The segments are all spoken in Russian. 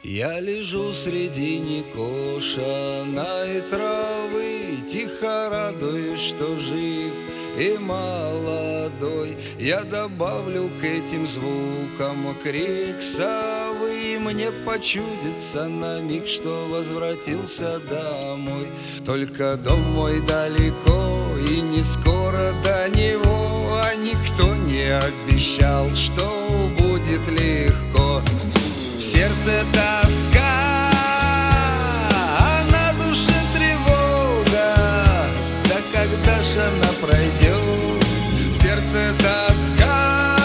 Я лежу среди некошенной травы, тихо радуюсь, что жив и молодой. Я добавлю к этим звукам крик совы. Мне почудится на миг, что возвратился домой. Только дом мой далеко и не скоро до него, а никто не обещал, что будет легко. В сердце тоска, а на душе тревога. Да когда ж она пройдет? В сердце тоска.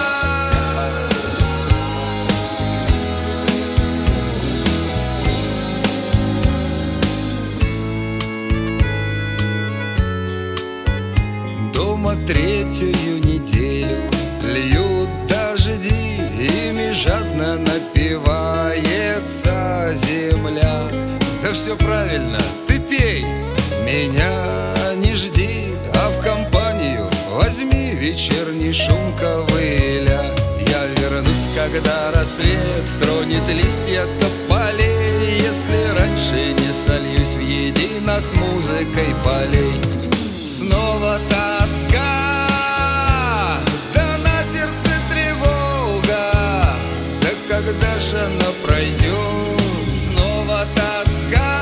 Дома третью неделю льют дожди, ими жадно напивается земля. Да все правильно, ты пей, меня не жди, а в компанию возьми вечерний шум ковыля. Я вернусь, когда рассвет тронет листья тополей, если раньше не сольюсь в едино с музыкой полей. Снова тоска, да на сердце тревога. Да когда ж она пройдет? Снова тоска.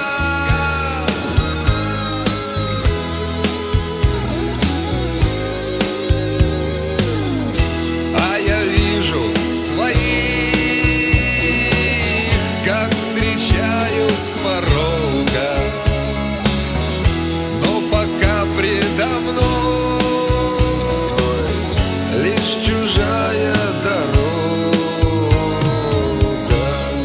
А я вижу своих, как встречают с порога. Предо мной лишь чужая дорога.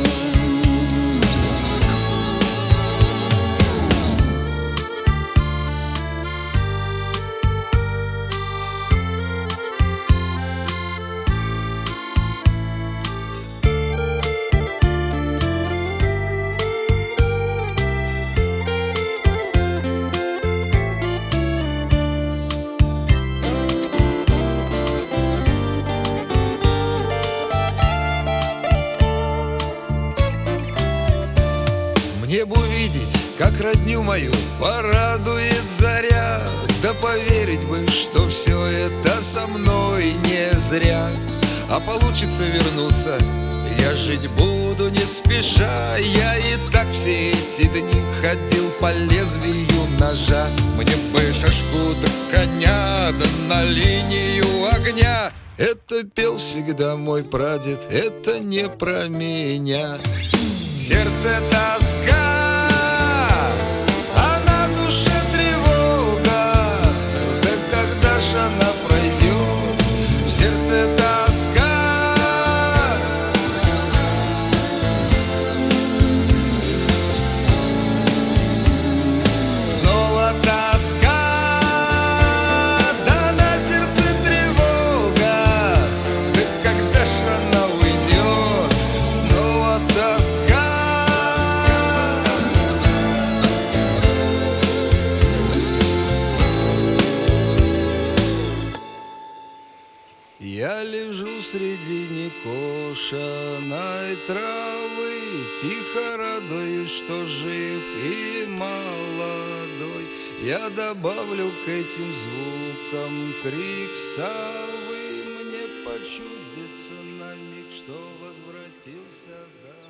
Мне бы увидеть, как родню мою порадует заря, да поверить бы, что все это со мной не зря. А получится вернуться, я жить буду не спеша. Я и так все эти дни ходил по лезвию ножа. Мне бы шашку да коня, да на линию огня. Это пел всегда мой прадед, это не про меня. В сердце тоска, а на душе тревога. Да когда ж она пройдет? В сердце тоска. Снова тоска, да на сердце тревога. Да когда ж она уйдет? Снова тоска. Я лежу среди некошенной травы, тихо радуюсь, что жив и молодой. Я добавлю к этим звукам крик совы. Мне почудится на миг, что возвратился домой.